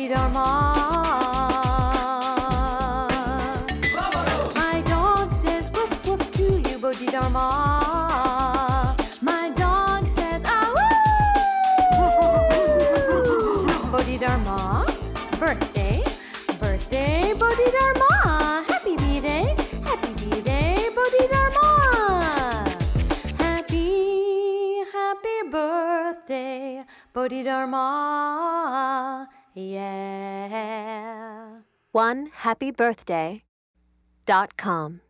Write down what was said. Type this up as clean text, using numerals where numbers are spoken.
Bodhidharma. My dog says woof woof to you, Bodhidharma. My dog says ah woo. Bodhidharma. Birthday, birthday, Bodhidharma. Happy B-Day, Bodhidharma. Happy birthday, Bodhidharma. Yeah. OneHappyBirthday.com